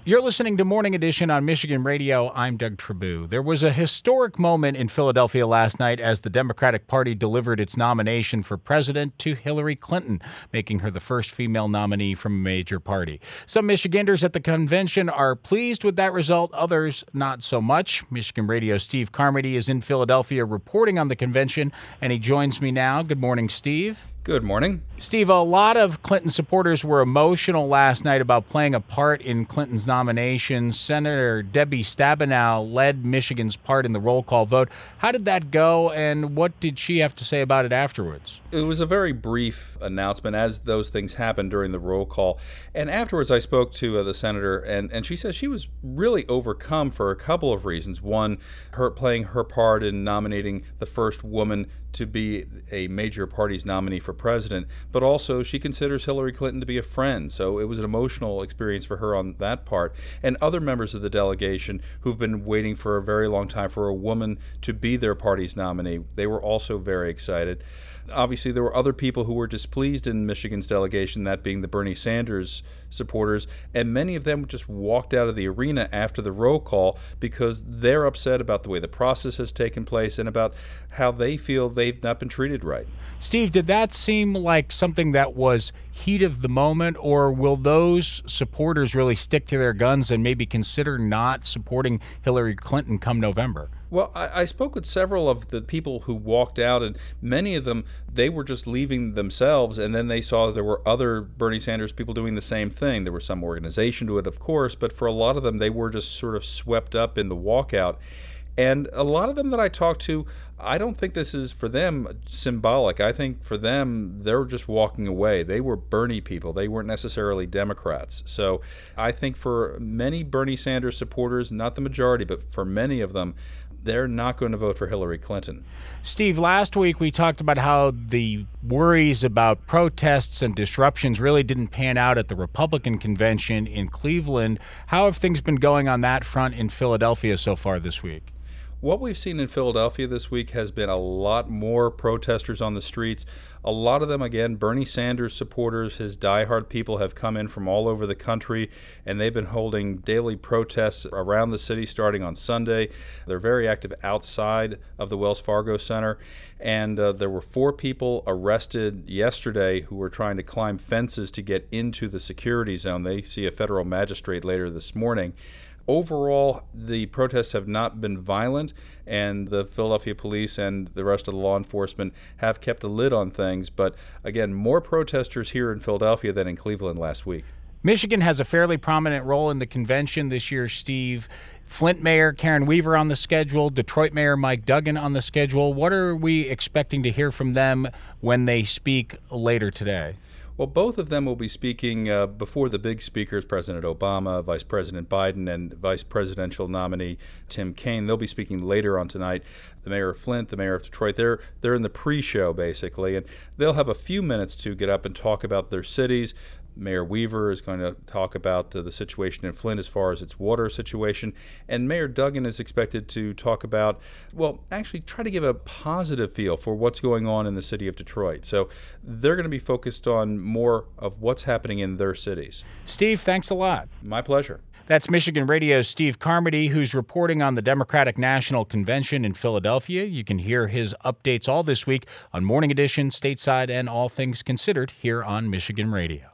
You're listening to Morning Edition on Michigan Radio. I'm Doug Trabue. There was a historic moment in Philadelphia last night as the Democratic Party delivered its nomination for president to Hillary Clinton, making her the first female nominee from a major party. Some Michiganders at the convention are pleased with that result, others not so much. Michigan Radio Steve Carmody is in Philadelphia reporting on the convention, and he joins me now. Good morning, Steve. Good morning. Steve, a lot of Clinton supporters were emotional last night about playing a part in Clinton's nomination. Senator Debbie Stabenow led Michigan's part in the roll call vote. How did that go, and what did she have to say about it afterwards? It was a very brief announcement as those things happened during the roll call. And afterwards, I spoke to the senator, and she said she was really overcome for a couple of reasons. One, her playing her part in nominating the first woman to be a major party's nominee for president, but also she considers Hillary Clinton to be a friend. So it was an emotional experience for her on that part. And other members of the delegation who've been waiting for a very long time for a woman to be their party's nominee, they were also very excited. Obviously, there were other people who were displeased in Michigan's delegation, that being the Bernie Sanders supporters, and many of them just walked out of the arena after the roll call because they're upset about the way the process has taken place and about how they feel they've not been treated right. Steve, did that seem like something that was heat of the moment, or will those supporters really stick to their guns and maybe consider not supporting Hillary Clinton come November? Well, I spoke with several of the people who walked out, and many of them, they were just leaving themselves, and then they saw there were other Bernie Sanders people doing the same thing. There was some organization to it, of course, but for a lot of them, they were just sort of swept up in the walkout. And a lot of them that I talked to, I don't think this is for them symbolic. I think for them, they're just walking away. They were Bernie people. They weren't necessarily Democrats. So I think for many Bernie Sanders supporters, not the majority, but for many of them, they're not going to vote for Hillary Clinton. Steve, last week we talked about how the worries about protests and disruptions really didn't pan out at the Republican convention in Cleveland. How have things been going on that front in Philadelphia so far this week? What we've seen in Philadelphia this week has been a lot more protesters on the streets. A lot of them, again, Bernie Sanders supporters, his diehard people have come in from all over the country, and they've been holding daily protests around the city starting on Sunday. They're very active outside of the Wells Fargo Center, and there were 4 people arrested yesterday who were trying to climb fences to get into the security zone. They see a federal magistrate later this morning. Overall, the protests have not been violent, and the Philadelphia police and the rest of the law enforcement have kept a lid on things. But again, more protesters here in Philadelphia than in Cleveland last week. Michigan has a fairly prominent role in the convention this year, Steve. Flint Mayor Karen Weaver on the schedule, Detroit Mayor Mike Duggan on the schedule. What are we expecting to hear from them when they speak later today? Well, both of them will be speaking before the big speakers, President Obama, Vice President Biden, and Vice Presidential nominee Tim Kaine. They'll be speaking later on tonight. The mayor of Flint, the mayor of Detroit, they're in the pre-show, basically, and they'll have a few minutes to get up and talk about their cities. Mayor Weaver is going to talk about the situation in Flint as far as its water situation. And Mayor Duggan is expected to talk about, well, actually try to give a positive feel for what's going on in the city of Detroit. So they're going to be focused on more of what's happening in their cities. Steve, thanks a lot. My pleasure. That's Michigan Radio's Steve Carmody, who's reporting on the Democratic National Convention in Philadelphia. You can hear his updates all this week on Morning Edition, Stateside, and All Things Considered here on Michigan Radio.